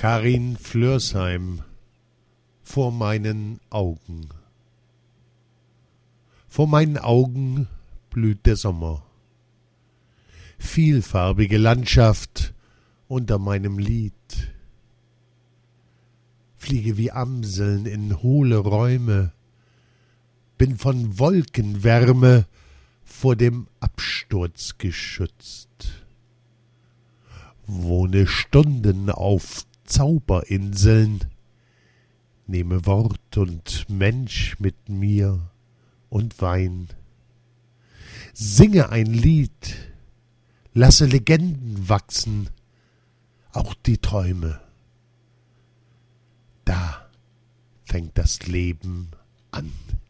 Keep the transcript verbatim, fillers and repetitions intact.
Karin Flörsheim, vor meinen Augen. Vor meinen Augen blüht der Sommer. Vielfarbige Landschaft unter meinem Lied. Fliege wie Amseln in hohle Räume, bin von Wolkenwärme vor dem Absturz geschützt. Wohne Stunden auf Zauberinseln, nehme Wort und Mensch mit mir und Wein. Singe ein Lied, lasse Legenden wachsen, auch die Träume. Da fängt das Leben an.